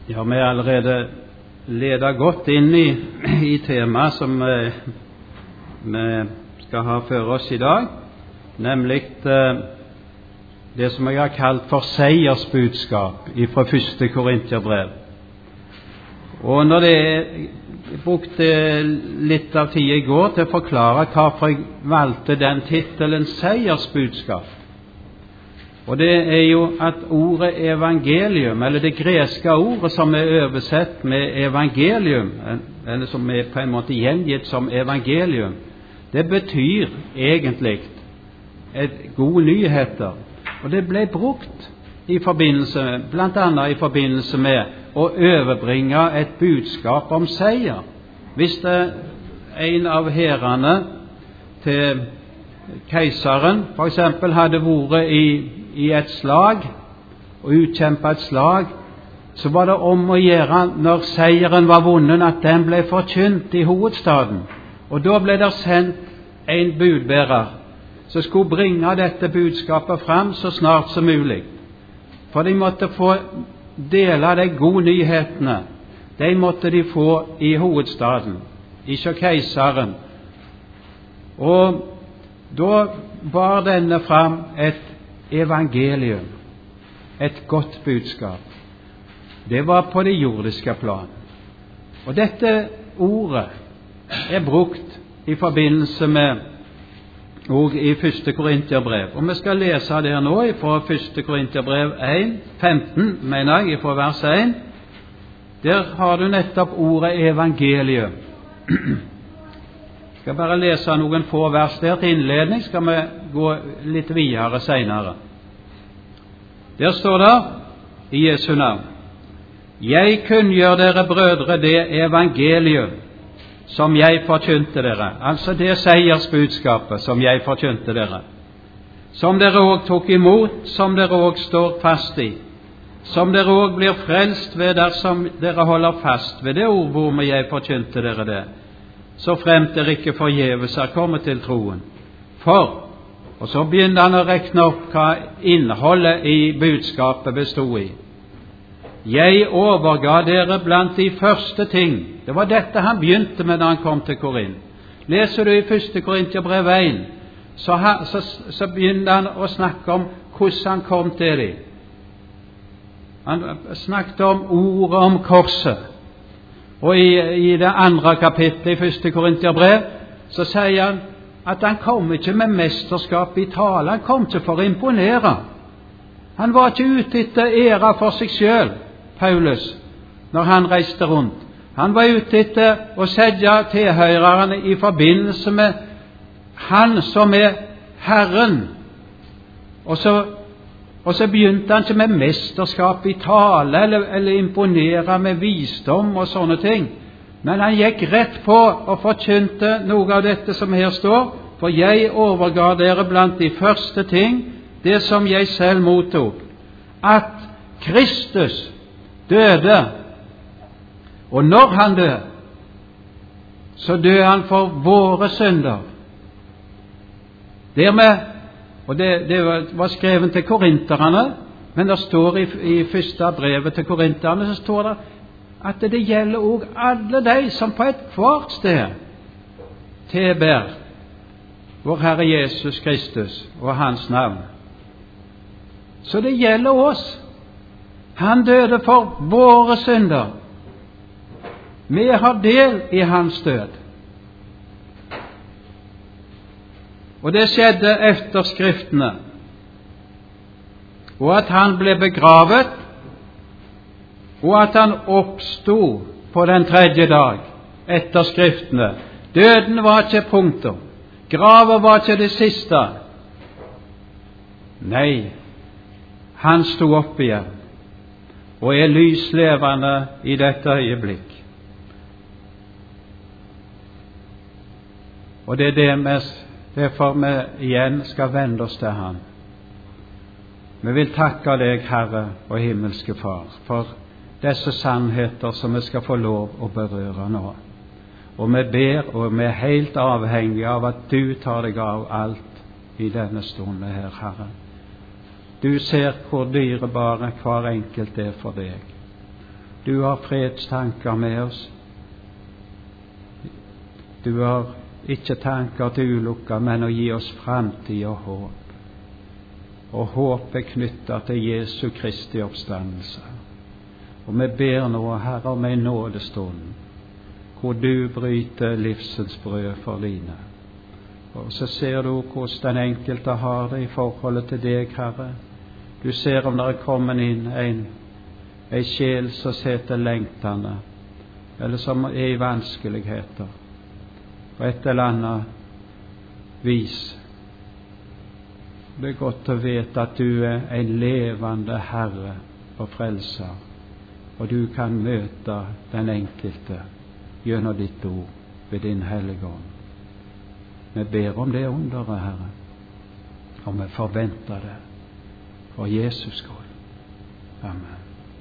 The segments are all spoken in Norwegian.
Ja, vi har allerede ledet godt inn i temaet som vi skal ha for oss i dag, nemlig det som jeg har kalt for seiersbudskap fra 1. Korinterbrev. Og når jeg brukte litt av tid i går til å forklare hvorfor jeg valgte den titelen seiersbudskap, og det er jo at ordet evangelium, eller det greske ordet som er oversett med evangelium, eller som er på en måte gjengitt som evangelium, det betyr egentlig gode nyheter. Og det ble brukt blant annet i forbindelse med å overbringe et budskap om seier. Hvis en av hærene til keiseren for eksempel hadde vært i et slag og utkjempet et slag, så var det om å gjøre når seieren var vunnet at den ble forkynt i hovedstaden. Og da ble det sendt en budbærer som skulle bringe dette budskapet fram så snart som mulig. For de måtte få dele de gode nyhetene. De måtte de få i hovedstaden, ikke keiseren. Og da bar denne fram et evangelium, et godt budskap. Det var på det jordiske plan. Og dette ordet er brukt i forbindelse med og i 1. Korinterbrev. Og vi skal lese det nå fra 1. Korinterbrev 15, mener jeg, fra vers 1. Der har du nettopp ordet evangelium. Jeg skal bare lese noen få vers der til innledning, skal vi gå litt videre senere. Der står det i Jesu navn: Jeg kunngjør dere brødre det evangelium som jeg forkynte dere, altså det seiersbudskapet som jeg forkynte dere, som dere også tok imot, som dere også står fast i, som dere også blir frelst ved dersom dere holder fast ved det ord hvormed jeg forkynte dere det, så fremt dere ikke forgjeves er kommet til troen. Og så begynner han å rekne opp hva innholdet i budskapet bestod i. Jeg overga dere blant de første ting. Det var dette han begynte med da han kom til Korint. Leser du i 1. Korinterbrev 1, så begynner han å snakke om hvordan han kom til dem. Han snakket om ordet om korset. Og i det andre kapitlet i 1. Korinterbrev så sier han at han kom ikke med mesterskap i tale. Han kom ikke for å imponere. Han var ikke ute etter ære for seg selv, Paulus, når han reiste rundt. Han var ute etter å sette tilhørerne i forbindelse med han som er Herren. Og så begynte han ikke med mesterskap i tale eller imponere med visdom og sånne ting. Men han gikk rett på og forkynte noe av dette som her står: For jeg overga dere blant de første ting det som jeg selv mottok, at Kristus døde. Og når han døde, så døde han for våre synder. Og det var skrevet til korinterne, men det står i første brevet til korinterne, så står det at det gjelder også alle de som på et hvert sted tilber vår Herre Jesus Kristus og hans navn. Så det gjelder oss. Han døde for våre synder. Vi har del i hans død. Og det skjedde efter Skriftene. Og at han ble begravet, og at han oppstod på den tredje dag etter Skriftene. Døden var ikke punktum. Graven var ikke det siste. Nei, han stod opp igjen og er lyslevende i dette øyeblikk. Og det er derfor vi igjen skal vende oss til ham. Vi vil takke deg, Herre og himmelske Far, for disse sannheter som vi skal få lov å berøre nå. Og vi ber, og vi er helt avhengige av at du tar deg av alt i denne stunden her, Herre. Du ser hvor dyrebare hver enkelt er for deg. Du har fredstanker med oss. Du har ikke tanker til ulykke, men å gi oss framtid og håp. Og håp er knyttet til Jesu Kristi oppstandelse. Og vi ber nå, Herre, om en nådestund, hvor du bryter livsens brød for dine. Og så ser du hvordan den enkelte har det i forholdet til deg, Herre. Du ser om det er kommet inn en sjel som setter lengtende, eller som er i vanskeligheter, på et eller annet vis. Det er godt å vite at du er en levende Herre og Frelser, og du kan møte den enkelte gjennom ditt ord ved din Hellige Ånd. Vi ber om det underet, Herre, og vi forventer det for Jesus skyld. Amen.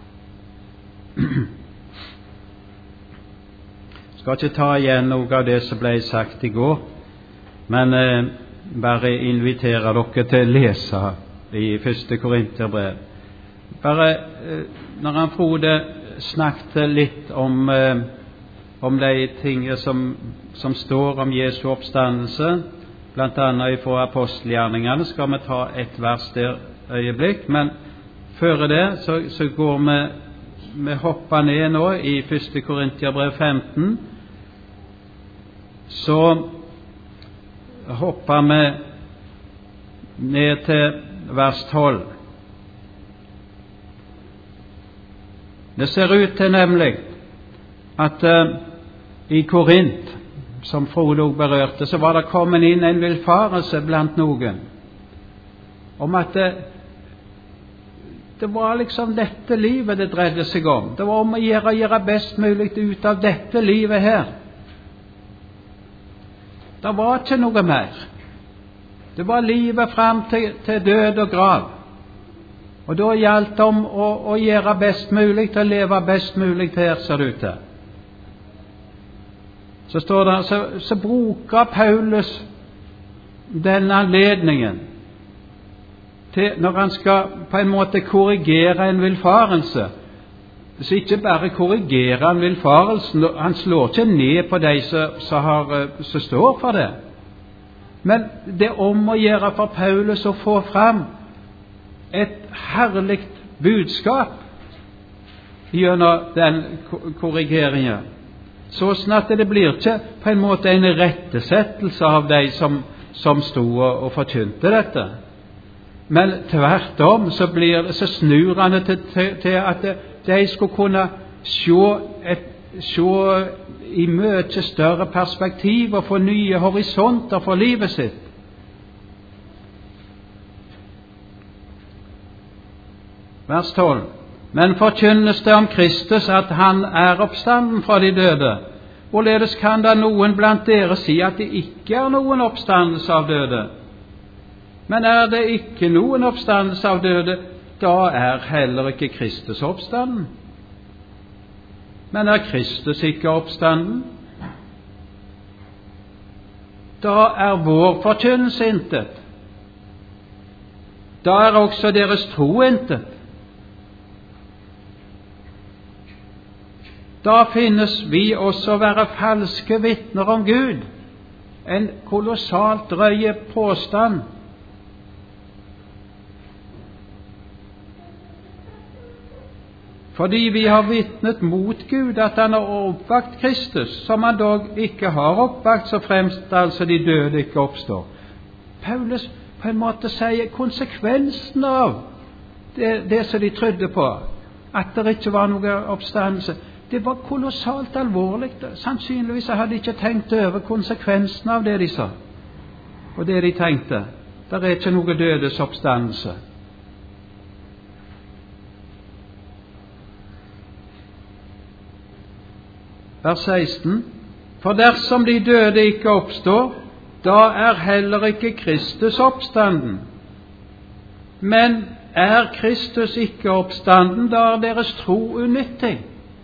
Jeg skal ikke ta igjen noe av det som ble sagt i går, men bare invitere dere til å lese i 1. Korinterbrev. Bare når han Frode snakket litt om de tingene som står om Jesu oppstandelse, blant annet fra apostelgjerningene, skal vi ta et vers der øyeblikk, men før det så går vi hopper ned nå i 1. Korinterbrev 15, så hopper vi ned til vers 12. Det ser ut til nemlig at i Korint, som Frode også berørte, så var det kommet inn en villfarelse blant noen om at det var liksom dette livet det dreide seg om. Det var om å gjøre best mulig ut av dette livet her. Det var ikke noe mer. Det var livet fram til død og grav. Og da gjaldt det om å gjøre best mulig, til å leve best mulig her, ser det ut til. Så står det, så bruker Paulus denne anledningen til, når han skal på en måte korrigere en villfarelse, så ikke bare korrigere en villfarelse, han slår ikke ned på de som står for det, men det er om å gjøre for Paulus å få fram et herlig budskap gjennom den korrigeringen, sånn at det blir ikke på en måte en rettesettelse av de som stod og forkynte dette, men tvert om så snur han det til at de skulle kunne se i mye større perspektiv og få nye horisonter for livet sitt. Vers 12. Men forkynnes det om Kristus at han er oppstanden fra de døde, hvorledes kan da noen blant dere si at det ikke er noen oppstandelse av døde? Men er det ikke noen oppstandelse av døde, da er heller ikke Kristus oppstanden. Men er Kristus ikke oppstanden, da er vår forkynnelse intet. Da er også deres tro intet. Da finnes vi også være falske vitner om Gud. En kolossalt drøye påstand. Fordi vi har vitnet mot Gud at han har oppvakt Kristus, som han dog ikke har oppvakt, så fremst altså de døde ikke oppstår. Paulus på en måte sier konsekvensen av det som de trodde på, at det ikke var noe oppstandelse. Det var kolossalt alvorlig. Sannsynligvis hadde de ikke tenkt over konsekvensen av det de sa, og det de tenkte. Det er ikke noe dødes oppstandelse. Vers 16. For dersom de døde ikke oppstår, da er heller ikke Kristus oppstanden. Men er Kristus ikke oppstanden, da er deres tro unyttig.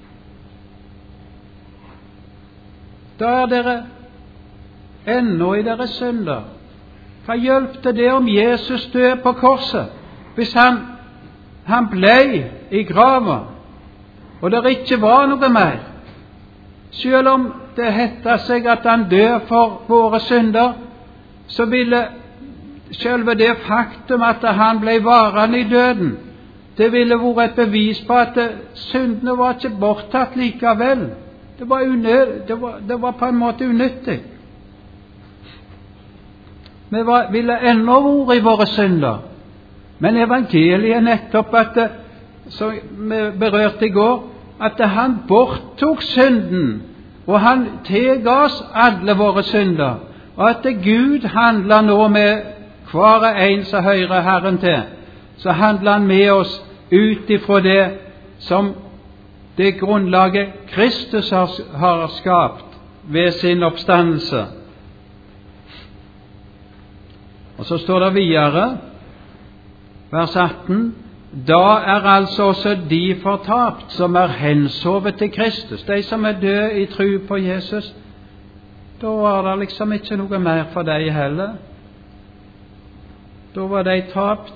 Da er dere ennå i deres synder. Hva hjelpte det om Jesus døde på korset, hvis han ble i graven? og det ikke var noe mer. Selv om det heter seg at han dør for våre synder, så ville selve det faktum at han ble varende i døden, det ville vært et bevis på at syndene var ikke borttatt likevel. Det var på en måte unyttig. Vi ville ennå vært i våre synder. Men evangeliet er nettopp at, som vi berørte i går, at han borttok synden, og han tilga oss alle våre synder, og at Gud handler nå med hver en som hører Herren til, så handler han med oss ut ifra det som det grunnlaget Kristus har skapt ved sin oppstandelse. Og så står det videre, vers 18, da er altså også de fortapt som er hensovet til Kristus, de som er døde i tro på Jesus. Da var det liksom ikke noe mer for deg heller. Da var de tapt.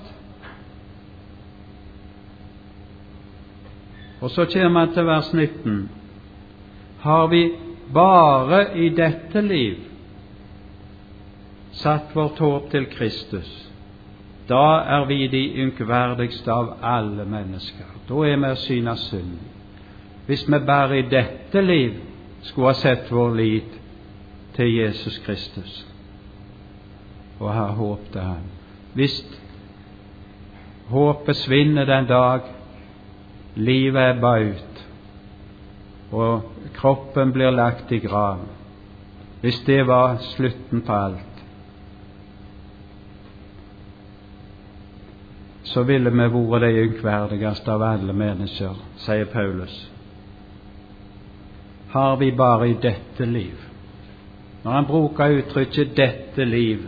Og så kommer han til vers 19. Har vi bare i dette liv satt vårt håp til Kristus, da er vi de ynkverdigste av alle mennesker. Da er vi å synes synd. Hvis vi bare i dette liv skulle ha sett vår lit til Jesus Kristus og ha håp til ham. Hvis håpet svinner den dag livet er baut og kroppen blir lagt i grav, hvis det var slutten på alt, så ville vi vært de ynkverdigste av alle mennesker, sier Paulus. Har vi bare i dette liv. Når han bruker uttrykket 'dette liv',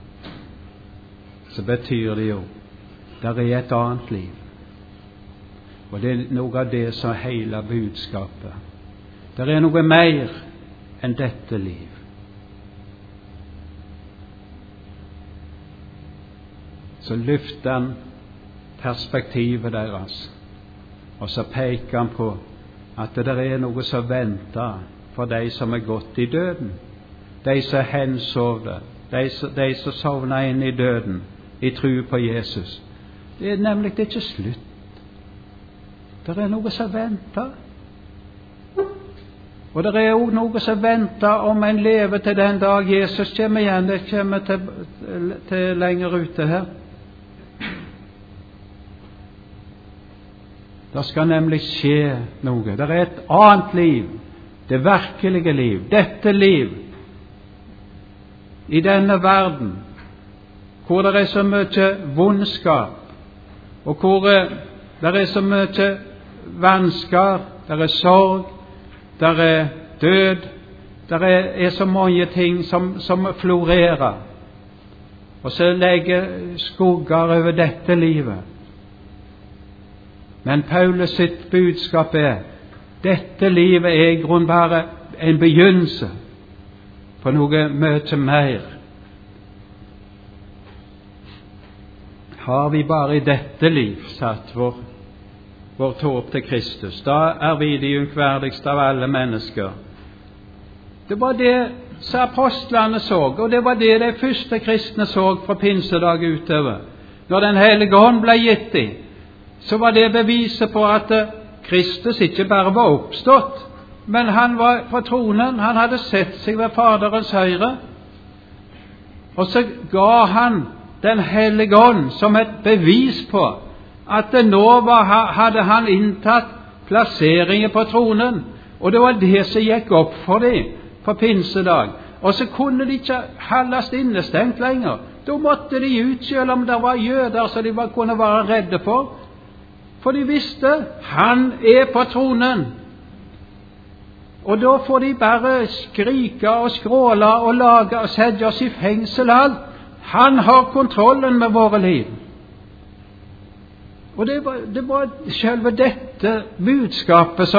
så betyr det jo der er et annet liv. Og det er noe av det som er hele budskapet. Det er noe mer enn dette liv. Så løfter han perspektivet deres, og så peker han på at det er noe som venter for de som er gått i døden, de som er hensovne, de som sovner inn i døden i tro på Jesus. Det er nemlig ikke slutt. Det er noe som venter. Og det er også noe som venter om en lever til den dag Jesus kommer igjen. Det kommer til lenger ute her. Det skal nemlig skje noe. Det er et annet liv, det virkelige liv, dette liv i denne verden, hvor det er så mye vondskap, og hvor det er så mye vansker, det er sorg, det er død, det er så mange ting som florerer, og så legger skugger over dette livet. Men Paulus sitt budskap er, dette livet er i grunn bare en begynnelse på noe mye mer. Har vi bare i dette liv satt vårt håp til Kristus, da er vi de unkverdigste av alle mennesker. Det var det som apostlene så, og det var det de første kristne så fra pinsedag utover. Når Den hellige ånd ble gitt dem, så var det beviset på at Kristus ikke bare var oppstått, men han var på tronen, han hadde sett seg ved Faderens høyre, og så ga han Den hellige ånd som et bevis på at nå hadde han inntatt plasseringen på tronen, og det var det som gikk opp for dem på pinsedag. Og så kunne de ikke holdes innestengt lenger. Da måtte de ut, selv om det var jøder som de kunne være redde for de visste, han er på tronen. Og da får de bare skrike og skråle og lage og sette oss i fengsel alt. Han har kontrollen med våre liv. Og det var selve dette budskapet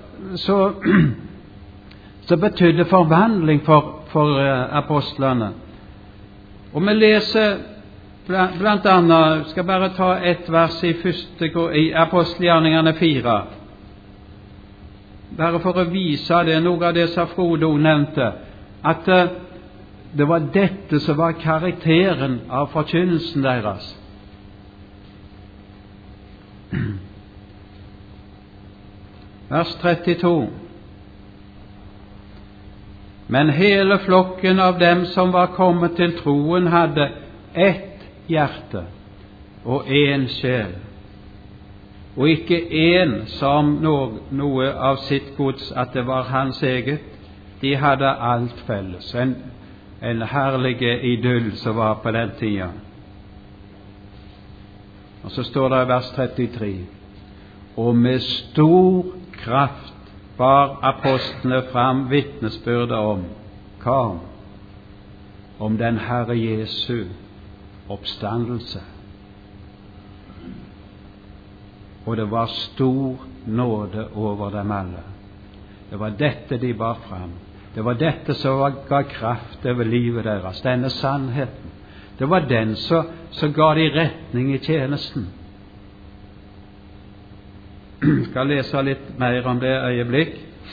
som betydde forvandling for apostlene. Og vi leser blant annet, skal bare ta et vers i apostelgjerningene 4. bare for å vise det, noe av det som Frodo nevnte, at det var dette som var karakteren av forkynnelsen deres. Vers 32. Men hele flokken av dem som var kommet til troen, hadde ett hjerte og én sjel, og ikke én som noe av sitt gods at det var hans eget. De hadde alt felles. En herlig idyll som var på den tida. Og så står det i vers 33: og med stor kraft bar apostlene fram vitnesbyrdet om den Herre Jesu oppstandelse. Og det var stor nåde over dem alle. Det var dette de bar fram. Det var dette som ga kraft over livet deres, denne sannheten. Det var den som ga de retning i tjenesten. Jeg skal lese litt mer om det øyeblikk.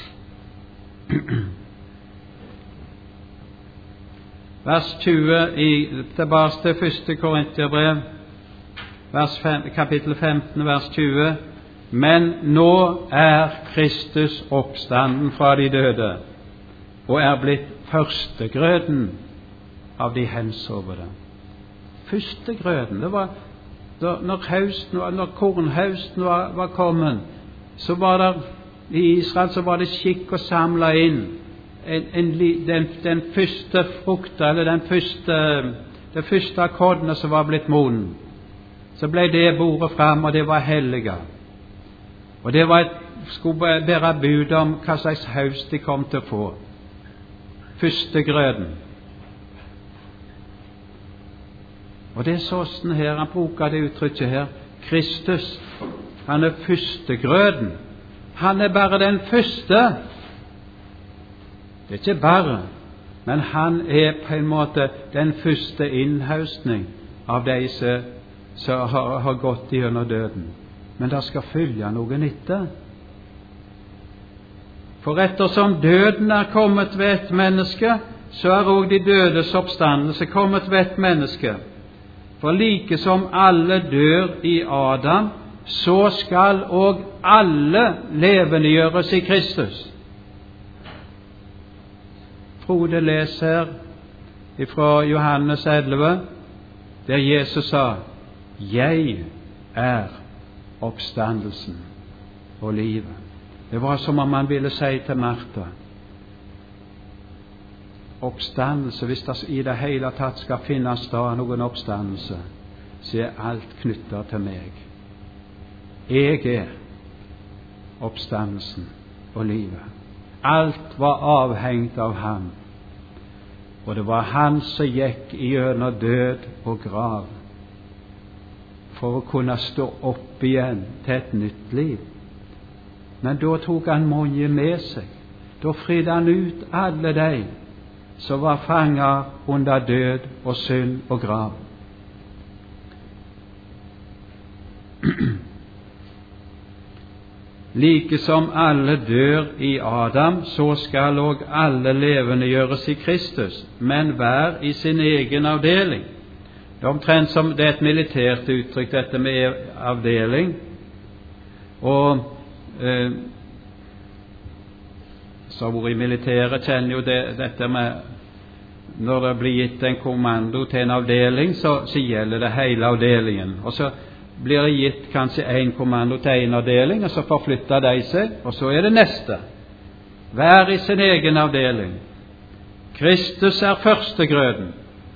Vers 20 tilbake til 1. Korinterbrev, kapittel 15, vers 20. Men nå er Kristus oppstanden fra de døde, og er blitt førstegrøden av de hensovede. Førstegrøden, det var når kornhøsten var kommet, så var det i Israel så var det skikk å samle inn den første frukta, eller det første kornet som var blitt moden. Så ble det båret fram, og det var hellige. Og det skulle bære bud om hva slags høst de kom til å få. Førstegrøden. Og det er sånn her, han bruker det uttrykket her. Kristus, han er førstegrøden. Han er bare den første. Det er ikke bare, men han er på en måte den første innhøstning av de som har gått gjennom døden. Men det skal følge noen etter. For ettersom døden er kommet ved et menneske, så er også de dødes oppstandelse kommet ved et menneske. For like som alle dør i Adam, så skal også alle levendegjøres i Kristus. Frode leser fra Johannes 11, der Jesus sa: Jeg er oppstandelsen og livet. Det var som om han ville si til Martha: oppstandelse, hvis det i det hele tatt skal finnes da noen oppstandelse, så er alt knyttet til meg. Jeg er oppstandelsen og livet. Alt var avhengt av ham, og det var han som gikk gjennom død og grav for å kunne stå opp igjen til et nytt liv. Men da tok han mange med seg. Da fridde han ut alle de som var fanget under død og synd og grav. Like som alle dør i Adam, så skal også alle levende gjøres i Kristus, men hver i sin egen avdeling. Det er omtrent som det er et militært uttrykk, dette med avdeling. Og så hvor i militæret kjenner jo dette med når det blir gitt en kommando til en avdeling, så gjelder det hele avdelingen. Og så blir det gitt kanskje en kommando til en avdeling, og så forflytter de seg, og så er det neste. Hver i sin egen avdeling. Kristus er førstegrøden.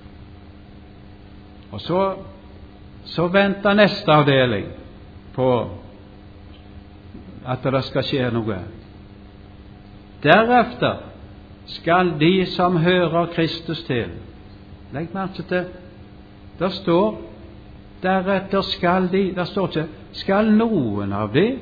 Og så venter neste avdeling på at det skal skje noe. Deretter skal de som hører Kristus til, legg merke til, det står deretter skal de, det står ikke skal noen av de.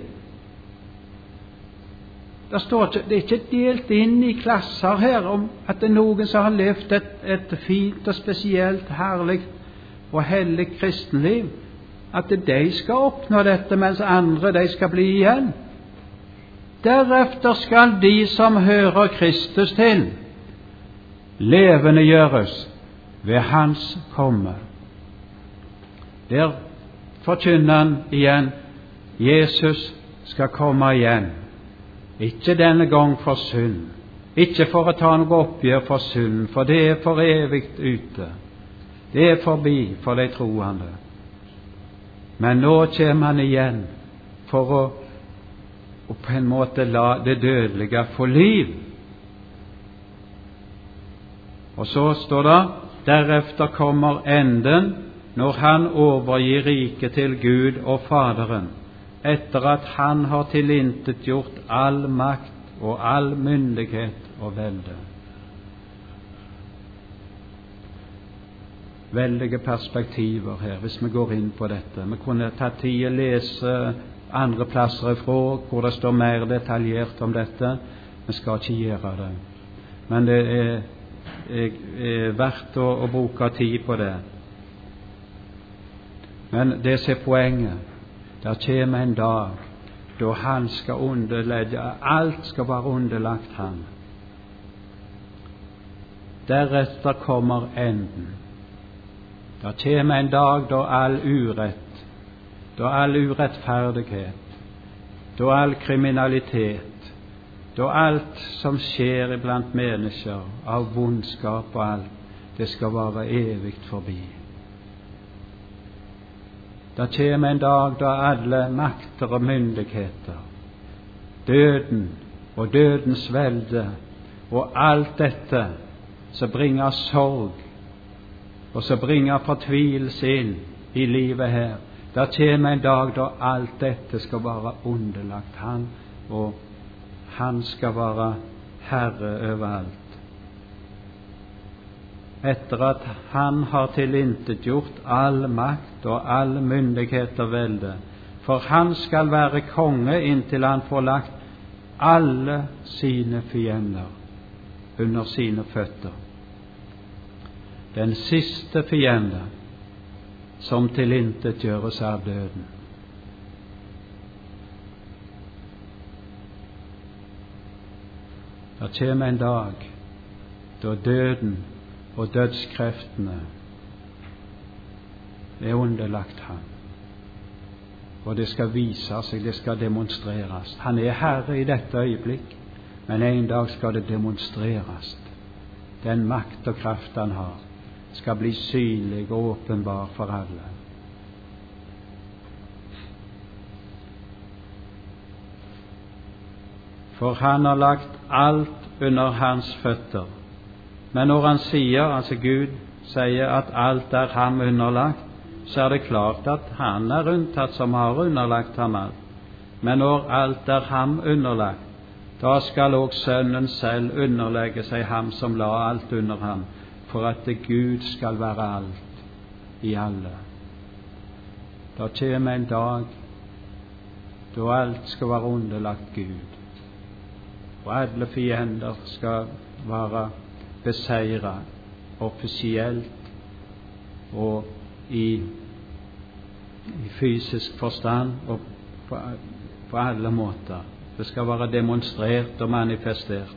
Det står ikke, det er ikke delt inn i klasser her om at det er noen som har levd et fint og spesielt herlig og hellig kristenliv, at de skal oppnå dette, mens andre de skal bli igjen. Deretter skal de som hører Kristus til, levende gjøres ved hans komme. Der forkynner han igjen, Jesus skal komme igjen. Ikke denne gang for synd, ikke for å ta noe oppgjør for synd, for det er for evigt ute. Det er forbi for de troende. Men nå kommer han igjen for å på en måte la det dødelige få liv. Og så står det, deretter kommer enden, når han overgir riket til Gud og Faderen, etter at han har tilintetgjort all makt og all myndighet og velde. Veldige perspektiver her, hvis vi går inn på dette. Vi kunne ta tid å lese andre plasser ifra hvor det står mer detaljert om dette. Vi skal ikke gjøre det. Men det er verdt å bruke tid på det. Men det som er poenget, der kommer en dag da han skal underlegge, alt skal være underlagt han. Deretter kommer enden. Der kommer en dag da all urett, da all urettferdighet, da all kriminalitet, da alt som skjer iblant mennesker av vondskap og alt, det skal være evigt forbi. Det kommer en dag da alle makter og myndigheter, døden og dødens velde og alt dette som bringer sorg og som bringer fortvilelse inn i livet her, det kommer en dag da alt dette skal være underlagt han, og han skal være herre over alt. Etter at han har tilintetgjort all makt og all myndighet og velde, for han skal være konge inntil han får lagt alle sine fiender under sine føtter. Den siste fiende som tilintetgjøres av døden. Det kommer en dag da døden og dødskreftene er underlagt ham. Og det skal vise seg, det skal demonstreres. Han er herre i dette øyeblikk, men en dag skal det demonstreres. Den makt og kraft han har, skal bli synlig og åpenbar for alle. For han har lagt alt under hans føtter. Men når han sier, altså Gud sier at alt er ham underlagt, så er det klart at han er unntatt som har underlagt ham alt. Men når alt er ham underlagt, da skal også Sønnen selv underlegge seg ham som la alt under ham, for at Gud skal være alt i alle. Da kommer en dag da alt skal være underlagt Gud, og alle fiender skal være beseiret offisielt og i fysisk forstand og på alle måter. Det skal være demonstrert og manifestert.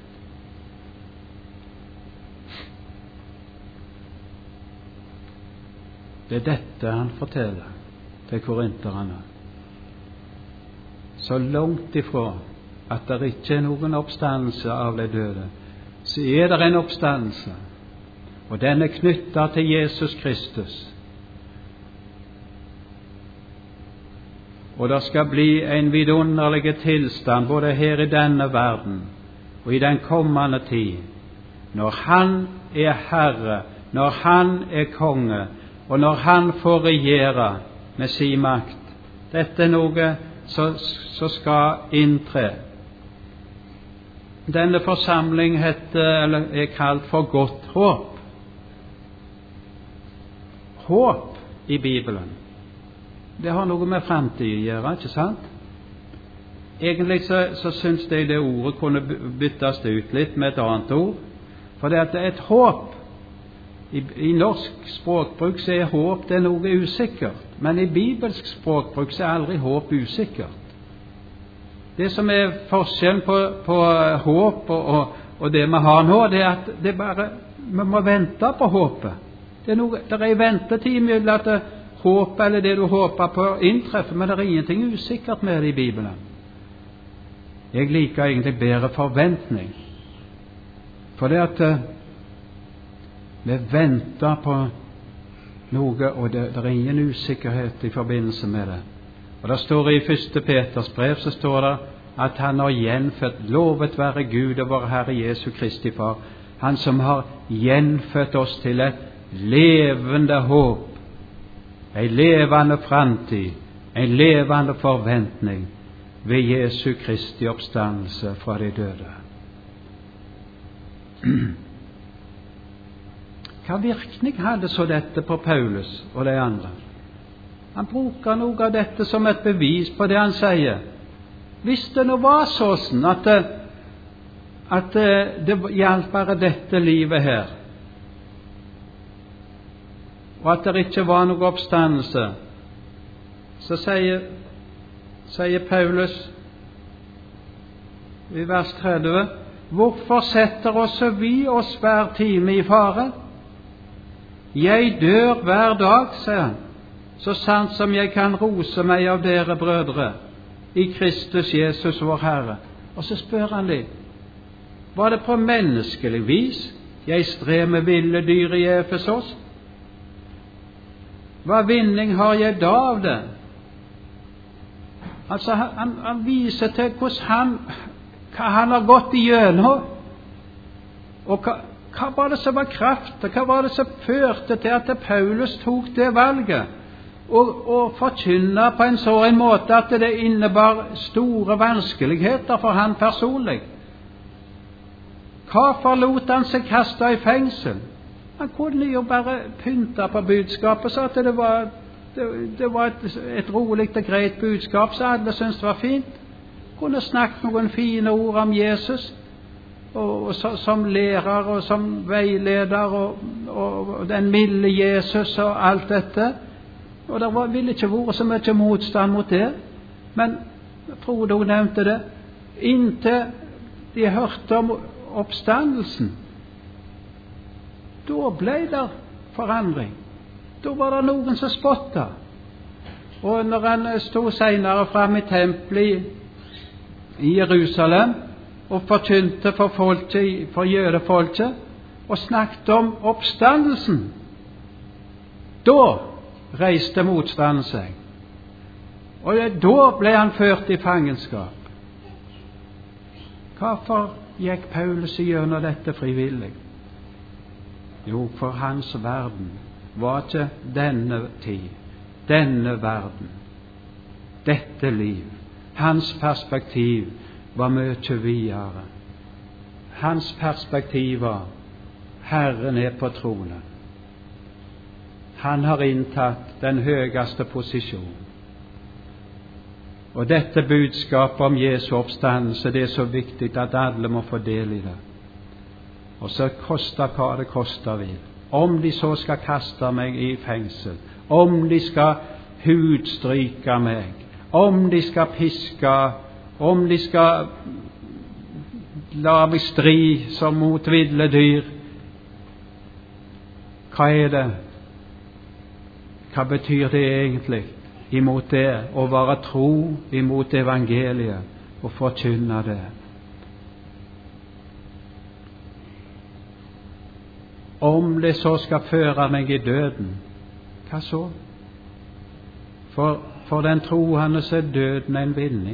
Det er dette han forteller til korinterne. Så langt ifra at det ikke er noen oppstandelse av de døde, så er det en oppstandelse, og den er knyttet til Jesus Kristus. Og det skal bli en vidunderlig tilstand både her i denne verden og i den kommende tid, når han er herre, når han er konge, og når han får regjere med sin makt. Dette er noe som skal inntre. Denne forsamling er kalt for godt håp. Håp i Bibelen, det har noe med fremtid å gjøre, ikke sant? Egentlig så synes jeg det ordet kunne byttes ut litt med et annet ord, for det er et håp. I norsk språkbruk så er håp det er noe usikkert, men i bibelsk språkbruk så er aldri håp usikkert. Det som er forskjellen på håp og det vi har nå, det er at det bare, vi må vente på håpet. Det er en ventetid mellom at håpet eller det du håper på inntreffer, men det er ingenting usikkert med det i Bibelen. Jeg liker egentlig bedre forventning. For det at vi venter på noe, og det er ingen usikkerhet i forbindelse med det. Og det står i 1. Peters brev, så står det at han har gjenfødt, lovet være Gud og vår Herre Jesu Kristi Far, han som har gjenfødt oss til et levende håp, en levende framtid, en levende forventning ved Jesu Kristi oppstandelse fra de døde. Hva virkning hadde så dette på Paulus og de andre? Han bruker noe av dette som et bevis på det han sier. Hvis det nå var sånn at det gjaldt bare dette livet her, og at det ikke var noe oppstandelse, så sier Paulus i vers 30: hvorfor setter også vi oss hver time i fare? Jeg dør hver dag, sier han, så sant som jeg kan rose meg av dere brødre i Kristus Jesus vår Herre. Og så spør han dem: var det på menneskelig vis jeg stred med ville dyr i Efesos? Hva vinning har jeg da av det? Altså han viser til hvordan hva han har gått igjennom, og hva var det som var kraften, hva var det som førte til at Paulus tok det valget og forkynne på en måte at det innebar store vanskeligheter for han personlig. Hvorfor lot han seg kaste i fengsel? Han kunne jo bare pynte på budskapet, så at det var et rolig og greit budskap, så alle syntes det var fint. Kunne snakke noen fine ord om Jesus, og som lærer og som veileder, og den milde Jesus og alt dette. Og det ville ikke vært så mye motstand mot det. Men jeg tror du nevnte det, inntil de hørte om oppstandelsen, da ble det forandring. Da var det noen som spottet. Og når han stod senere frem i tempelet i Jerusalem og forkynte for jødefolket og snakket om oppstandelsen, da reiste motstanden seg. Og da ble han ført i fangenskap. Hvorfor gikk Paulus gjennom dette frivillig? Jo, for hans verden var ikke denne tid, denne verden, dette liv. Hans perspektiv var mye videre. Hans perspektiv var: Herren er på tronen. Han har inntatt den høyeste posisjon. Og dette budskapet om Jesu oppstandelse, det er så viktig at alle må få del i det. Og så koster hva det koster vil. Om de så skal kaste meg i fengsel, om de skal hudstryke meg, om de skal piske, om de skal la meg stri som mot ville dyr. Hva er det? Hva betyr det egentlig imot det å være tro imot evangeliet og forkynne det? Om det så skal føre meg i døden, hva så? For den troende så er døden en vinning.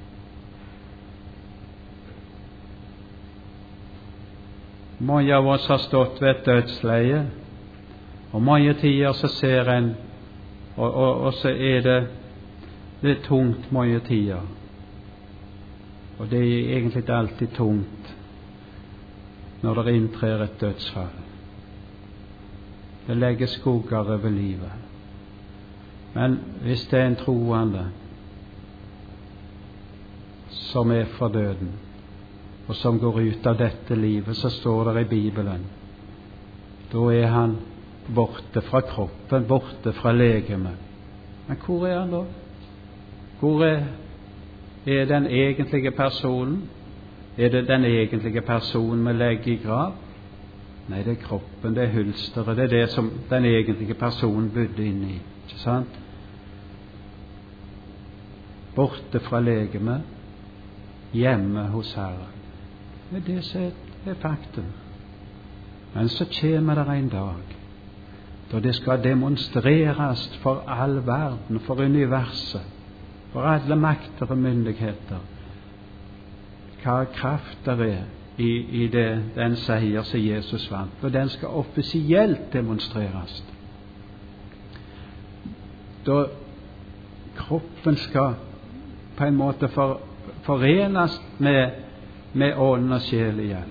Mange av oss har stått ved et dødsleie, og mange tider så ser en, og så er det tungt mange tider. Og det er egentlig alltid tungt når det inntrer et dødsfall. Det legger skugger over livet. Men hvis det er en troende som er fra døden, og som går ut av dette livet, så står det i Bibelen, da er han borte fra kroppen, borte fra legemet. Men hvor er han da? er den egentlige personen? Er det den egentlige personen vi legger i grav? Nei, det er kroppen, det er hylsteret, det er det som den egentlige personen bodde inni, ikke sant? Borte fra legemet, hjemme hos Herren. Det er det som er faktum. Men så kommer det en dag da det skal demonstreres for all verden, for universet, for alle makter og myndigheter, hva kraft det er i den seier som Jesus vant, og den skal offisielt demonstreres. Da kroppen skal på en måte forenes med ånd og sjel igjen.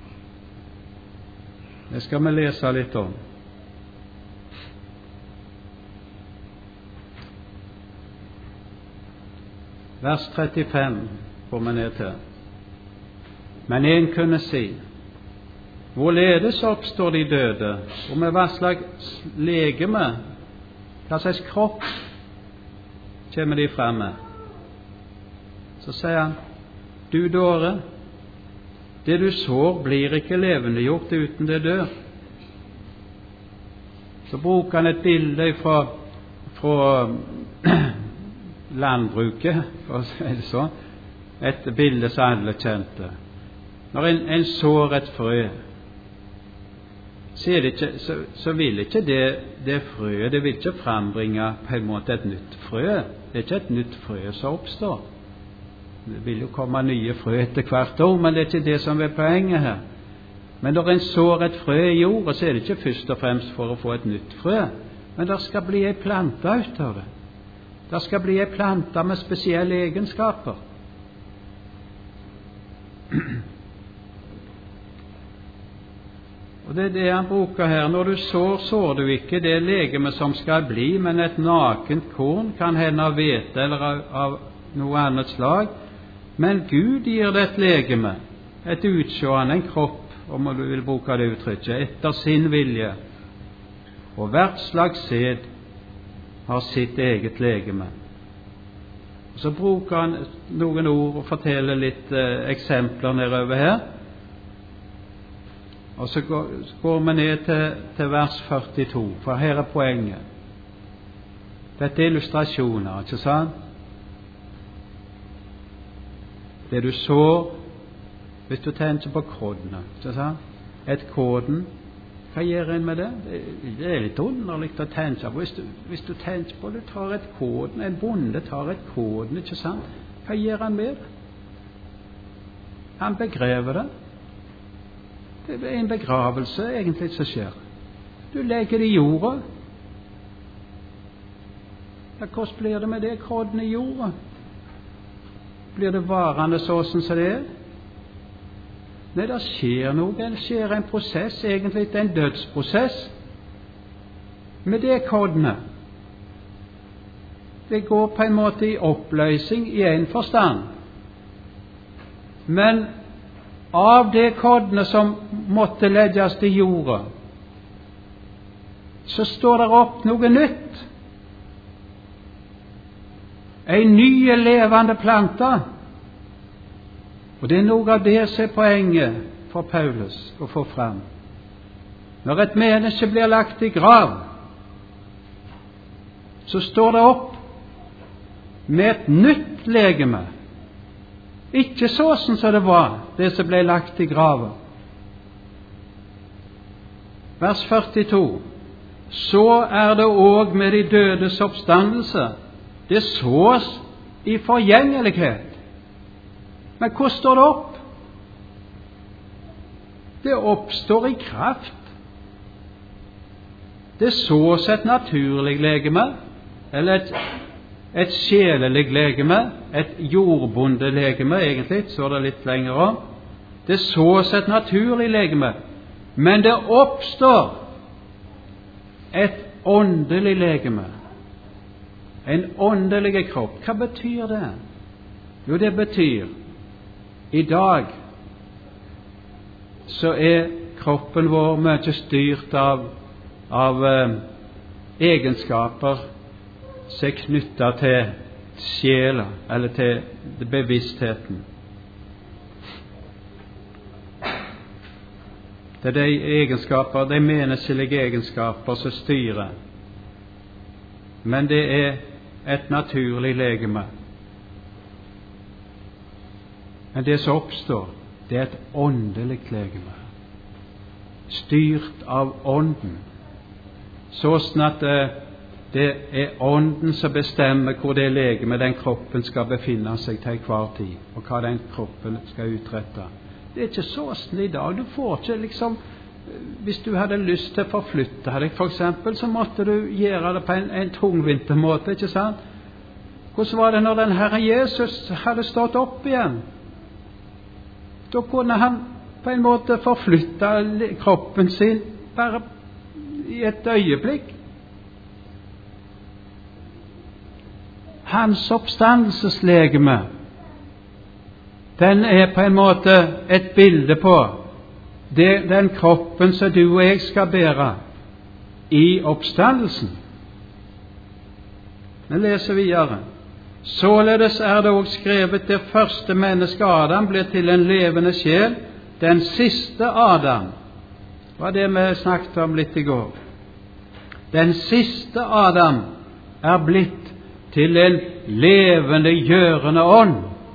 Det skal vi lese litt om. Vers 35 får vi ned til. Men en kunne si, hvorledes oppstår de døde, og med hva slags legeme, hva slags kropp kommer de frem med? Så sier han, du dåre, det du sår blir ikke levendegjort uten det dør. Så bruker han et bilde fra landbruket, for å si det sånn, et bilde som alle kjente. Når en sår et frø, så vil ikke det frøet, det vil ikke frembringe på en måte et nytt frø. Det er ikke et nytt frø som oppstår. Det vil jo komme nye frø etter hvert år, men det er ikke det som er poenget her. Men når en sår et frø i jorda, så er det ikke først og fremst for å få et nytt frø, men det skal bli en plante ut av det. Det skal bli en plante med spesielle egenskaper. Og det er det han bruker her. Når du sår du ikke det legeme som skal bli, men et nakent korn, kan hende av hvete eller av noe annet slag. Men Gud gir det et legeme, et utsjående, en kropp, om du vil bruke det uttrykket, etter sin vilje. Og hvert slags sæd har sitt eget legeme. Og så bruker han noen ord og forteller litt eksempler nedover her. Og så går vi ned til vers 42, for her er poenget. Dette er illustrasjoner, ikke sant? Det du sår, hvis du tenker på kodene, ikke sant? Et koden, hva gjør en med det? Det er litt underligt å tenke på. Hvis du tenker på det, tar et koden, en bonde tar et koden, ikke sant? Hva gjør han med det? Han begraver det. Det er en begravelse egentlig som skjer. Du legger det i jorda. Ja, hvordan blir det med det koden i jorda? Blir det varende sånn som det er? Nei, det skjer noe. Det skjer en prosess, egentlig en dødsprosess med det kodene. Det går på en måte i oppløsning i en forstand. Men av det kodene som måtte legges til jorda, så står det opp noe nytt. En nye levende plante. Og det er noe av det som er poenget for Paulus å få frem. Når et menneske blir lagt i grav, så står det opp med et nytt legeme. Ikke sånn som det var, det som ble lagt i graven. Vers 42. Så er det òg med de dødes oppstandelse. Det sås i forgjengelighet. Men hvor står det opp? Det oppstår i kraft. Det sås et naturlig legeme, eller et sjelelig legeme, et jordbondelegeme, egentlig, så det litt lenger om. Det sås et naturlig legeme, men det oppstår et åndelig legeme, en åndelig kropp. Hva betyr det? Jo, det betyr i dag så er kroppen vår mye styrt av egenskaper som er knyttet sjela, eller til bevisstheten. Det er de egenskaper, de menneskelige egenskaper som styrer. Men det er et naturlig legeme. Men det som oppstår, det er et åndelig legeme, styrt av ånden, sånn at det er ånden som bestemmer hvor det legeme, den kroppen, skal befinne seg til hver tid, og hva den kroppen skal utrette. Det er ikke sånn i dag. Du får ikke liksom, hvis du hadde lyst til å forflytte deg, for eksempel, så måtte du gjøre det på en tungvint måte, ikke sant? Hvordan var det når den Herre Jesus hadde stått opp igjen? Da kunne han på en måte forflytte kroppen sin bare i et øyeblikk. Hans oppstandelseslegeme, den er på en måte et bilde på den kroppen som du og jeg skal bære i oppstandelsen. Vi leser videre. Således er det også skrevet: det første menneske Adam ble til en levende sjel, den siste Adam. Det var det vi snakket om litt i går. Den siste Adam er blitt til en levende, gjørende ånd.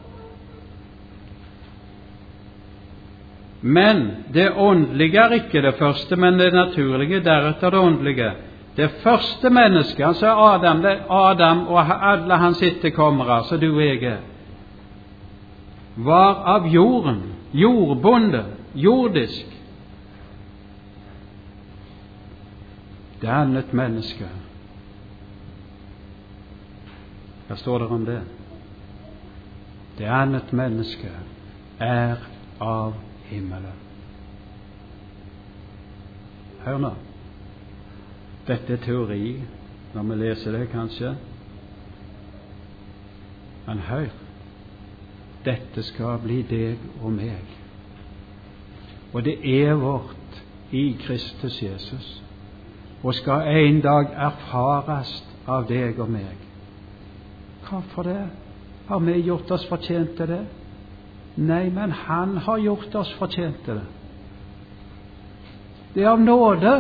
Men det åndelige er ikke det første, men det naturlige, deretter det åndelige. Det første mennesket, altså Adam og alle hans etterkommere, så du og jeg, var av jorden, jordbonde, jordisk. Det annet menneske. Hva står det om det? Det annet menneske er av himmelen. Hør nå. Dette er teori, når vi leser det kanskje. Men hør, dette skal bli deg og meg. Og det er vårt i Kristus Jesus, og skal en dag erfares av deg og meg. Hvorfor det? Har vi gjort oss fortjent til det? Nei, men han har gjort oss fortjent til det. Det er av nåde.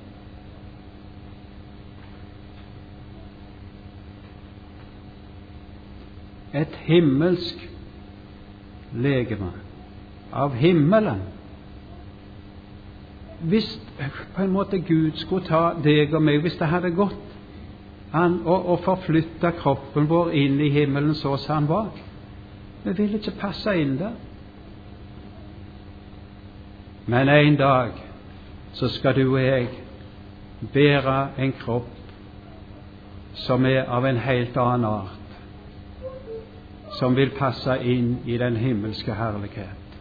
Et himmelsk legeme av himmelen. Hvis på en måte Gud skulle ta deg og meg, hvis det hadde gått an å forflytte kroppen vår inn i himmelen så som han var, vi ville ikke passe inn der. Men en dag så skal du og jeg bære en kropp som er av en helt annen art, som vil passe inn i den himmelske herlighet.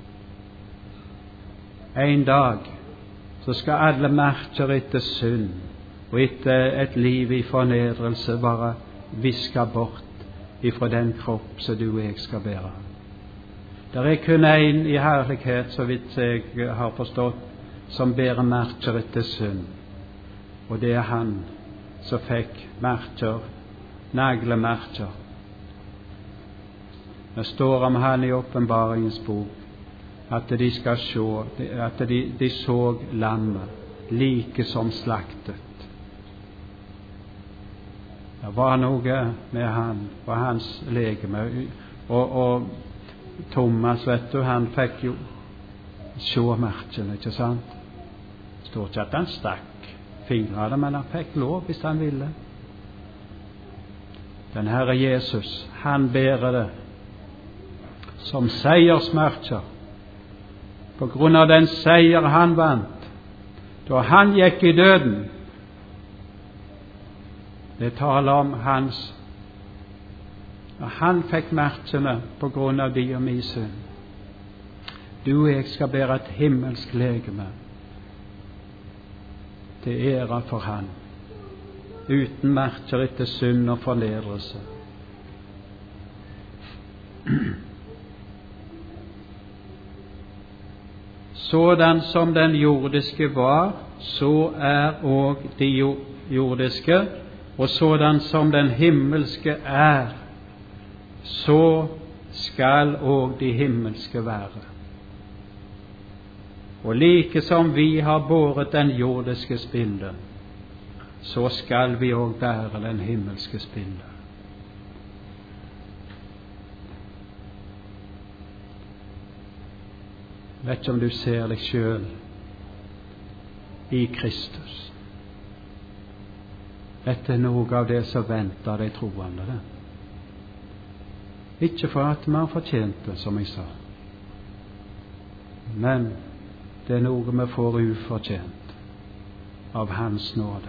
En dag så skal alle merker etter synd og etter et liv i fornedrelse være visket bort ifra den kropp som du og jeg skal bære. Det er kun en i herlighet, så vidt jeg har forstått, som bærer merker etter synd, og det er han som fikk merker, naglemerker. Det står om han i Åpenbaringens bok at de skal se, at de så lammet like som slaktet. Det var noe med han og hans legeme, og Thomas, vet du, han fikk jo se merkene, ikke sant? Det står ikke at han stakk fingrene, men han fikk lov hvis han ville. Den Herre Jesus, han bærer det som seiersmerker på grunn av den seier han vant da han gikk i døden. Det taler om hans, og han fikk merkene på grunn av de og min synd. Du og jeg skal bære et himmelsk legeme til ære for han, uten merker etter synd og fornedrelse. Sådan som den jordiske var, så er og de jordiske, og sådan som den himmelske er, så skal òg de himmelske være. Og like som vi har båret den jordiske spilde, så skal vi òg bære den himmelske spilde. Vet ikke om du ser deg selv i Kristus. Dette er noe av det som venter de troende. Det. Ikke for at vi har fortjent det, som jeg sa, men det er noe vi får ufortjent av Hans nåde.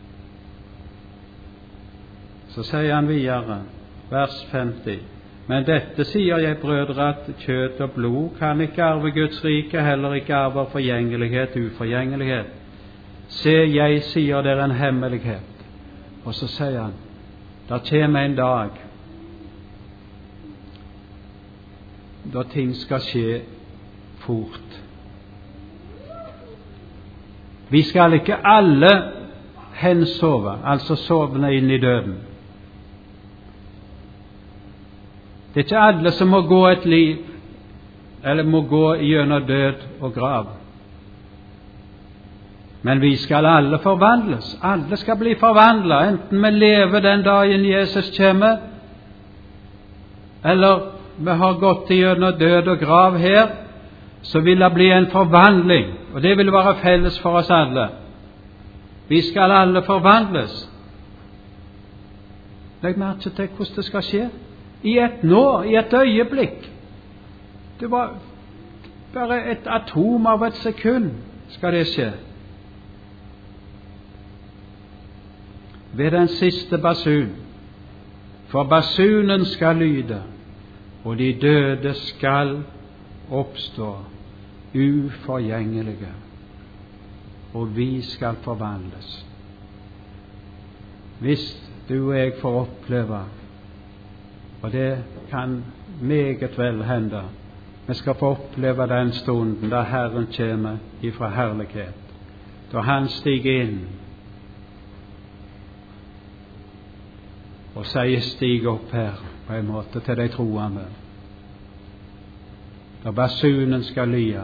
Så sier han videre, vers 50, men dette sier jeg, brødre, at kjøtt og blod kan ikke arve Guds rike, heller ikke arve forgjengelighet, uforgjengelighet. Se, jeg sier dere en hemmelighet. Og så sier han, der kommer en dag da ting skal skje fort. Vi skal ikke alle hensove, altså sovne inn i døden. Det er ikke alle som må gå et liv, eller må gå gjennom død og grav. Men vi skal alle forvandles. Alle skal bli forvandlet, enten vi lever den dagen Jesus kommer, eller vi har gått gjennom død og grav her, så vil det bli en forvandling, og det vil være felles for oss alle. Vi skal alle forvandles. Legg merke til hvordan det skal skje. I et øyeblikk. Det var bare et atom av et sekund skal det skje. Ved den siste basun, for basunen skal lyde, og de døde skal oppstå uforgjengelige, og vi skal forvandles. Hvis du og jeg får oppleve, og det kan meget vel hende, vi skal få oppleve den stunden da Herren kommer ifra herlighet, da Han stiger inn og sier stig opp her, på en måte til de troende. Da basunen skal lye,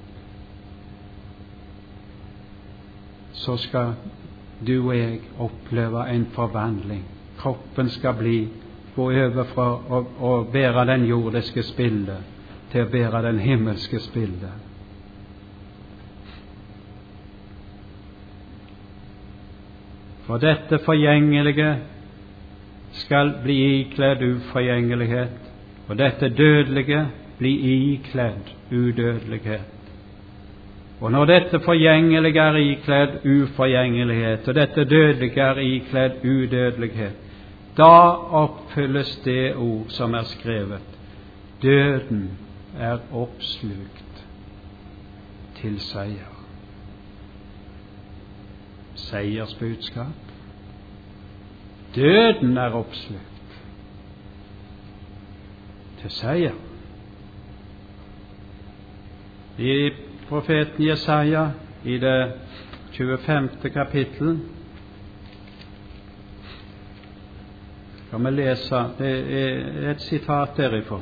så skal du og jeg oppleve en forvandling. Kroppen skal gå over fra å bære den jordiske spilde til å bære den himmelske spilde. For dette forgjengelige skal bli ikledd uforgjengelighet, og dette dødelige bli ikledd udødelighet. Og når dette forgjengelige er ikledd uforgjengelighet, og dette dødelige er ikledd udødelighet, da oppfylles det ord som er skrevet: døden er oppslukt til seier. Seiersbudskap. Døden er oppslukt til seier. I profeten Jesaja, i det 25. kapittel, kan vi lese, det er et sitat derifra.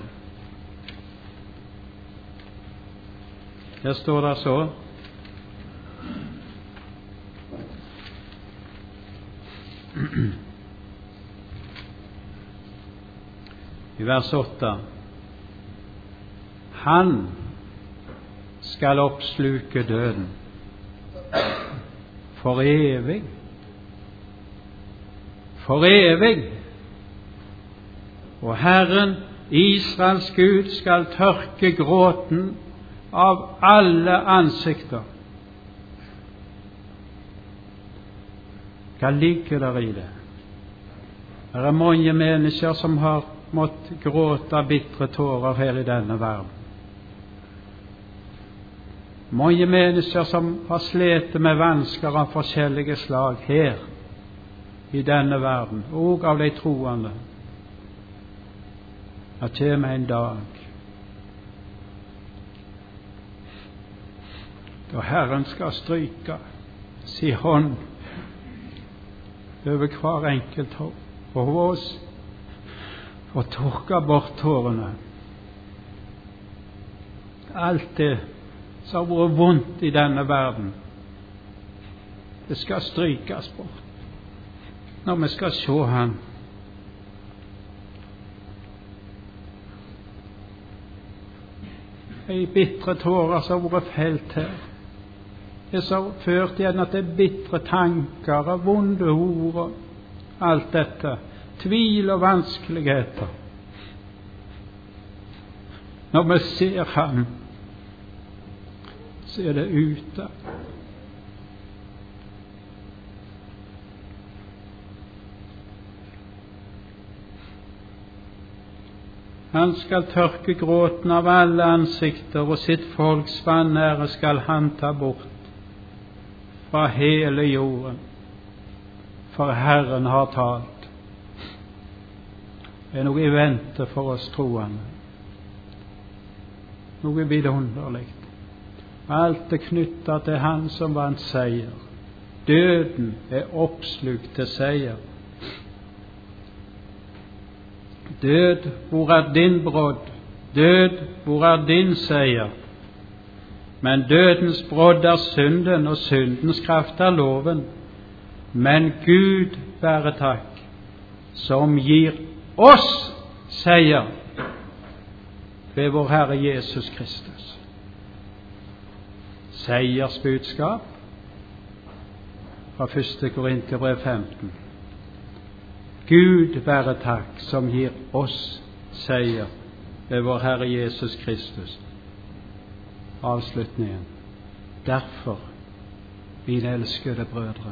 Der står det så: i vers 8, Han skal oppsluke døden for evig. For evig. Og Herren, Israels Gud, skal tørke gråten av alle ansikter. Hva ligger der i det? Det er mange mennesker som har måttet gråte bitre tårer her i denne verden. Mange mennesker som har slitt med vansker av forskjellige slag her i denne verden, og av de troende. Det kommer en dag da Herren skal stryke sin hånd over hver enkelt hos og tørke bort tårene. Alt det som har vært vondt i denne verden, det skal strykes bort når vi skal se Han. De bitre tårer som har vært felt her, det som har ført igjen at det er bitre tanker og vonde ord og alt dette, tvil og vanskeligheter. Når vi ser Han, så er det ute. Han skal tørke gråten av alle ansikter, og sitt folks vanære skal Han ta bort fra hele jorden. For Herren har talt. Det er noe i vente for oss troende. Noe vidunderlig. Alt er knyttet til Han som vant seier. Døden er oppslukt til seier. Død, hvor er din brodd? Død, hvor er din seier? Men dødens brodd er synden, og syndens kraft er loven. Men Gud være takk, som gir oss seier ved vår Herre Jesus Kristus. Seiersbudskap fra 1. Korinterbrev 15. Gud være takk, som gir oss seier ved vår Herre Jesus Kristus. Avslutningen. Derfor, mine elskede brødre,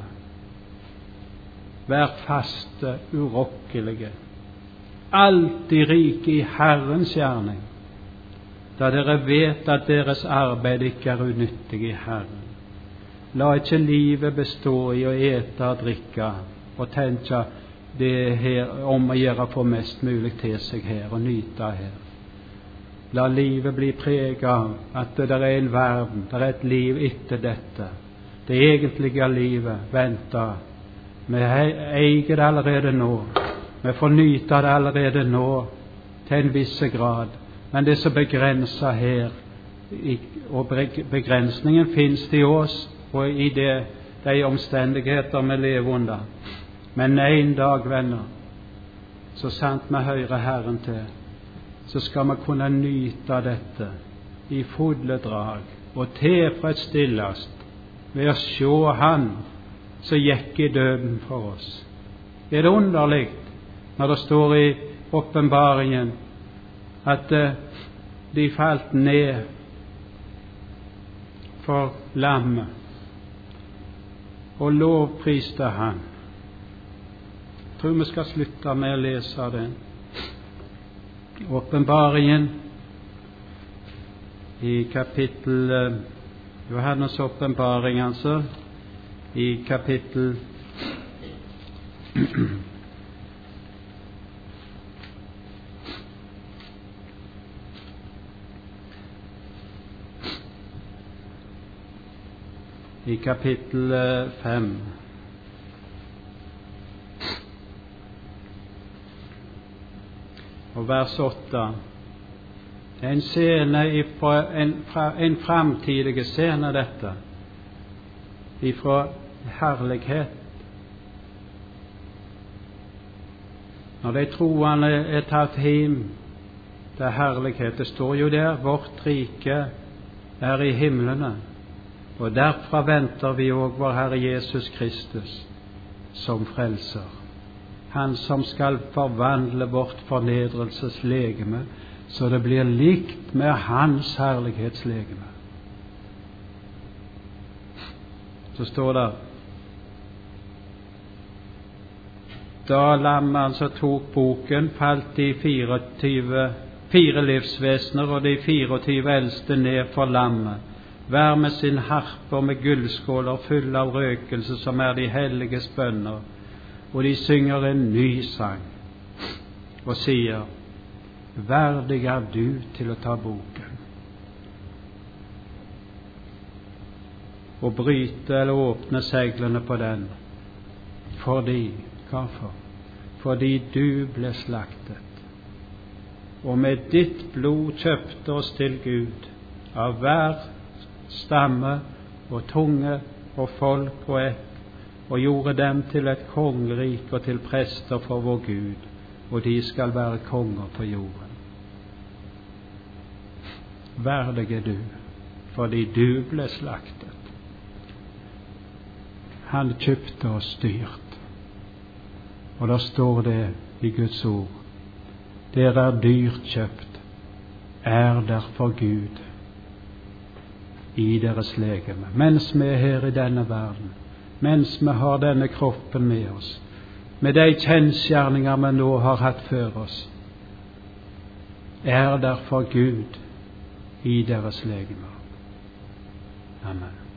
vær faste, urokkelige, alltid rike i Herrens gjerning, da dere vet at deres arbeid ikke er unyttig i Herren. La ikke livet bestå i å ete og drikke og tenke det her om å gjøre for mest mulig til seg her og nyte her. La livet bli preget av at det er en verden, det er et liv etter dette. Det egentlige livet venter. Vi eier det allerede nå. Vi får nyte det allerede nå til en viss grad. Men det som begrenser her, og begrensningen finnes i oss og i de omstendigheter vi lever under. Men en dag, venner, så sant vi hører Herren til, så skal vi kunne nyte dette i fulle drag og tilfredsstillast ved å se Han som gikk i døden for oss. Er det underlig når det står i åpenbaringen at de falt ned for lammet og lovpriste Han? Jeg tror vi skal slutte med å lese den. Åpenbaringen i kapittel Johannes' åpenbaring, altså, i kapittel i kapittel 5. Og vers 8. En scene en framtidig scene, dette, ifra herlighet. Når de troende er tatt hjem til herlighet, det står jo der, vårt rike er i himlene, og derfra venter vi også vår Herre Jesus Kristus som frelser. Han som skal forvandle vårt fornedrelseslegeme, så det blir likt med Hans herlighetslegeme. Så står det, da lammet som tok boken, falt de 4 livsvesener og de 24 eldste ned for lammet, hver med sin harpe og med gullskåler fulle av røkelse, som er de helliges bønner. Og de synger en ny sang og sier, verdig er du til å ta boken og bryte eller åpne seglene på den, fordi, hvorfor? Fordi du ble slaktet og med ditt blod kjøpte oss til Gud, av hver stamme og tunge og folk og ett, og gjorde dem til et kongerike og til prester for vår Gud, og de skal være konger på jorden. Verdig er du, fordi du ble slaktet. Han kjøpte oss dyrt. Og da står det i Guds ord: dere er dyrt kjøpt, er derfor Gud i deres legeme. Mens vi er her i denne verden, mens vi har denne kroppen med oss, med de kjensgjerninger vi nå har hatt før oss, er derfor Gud i deres legemer. Amen.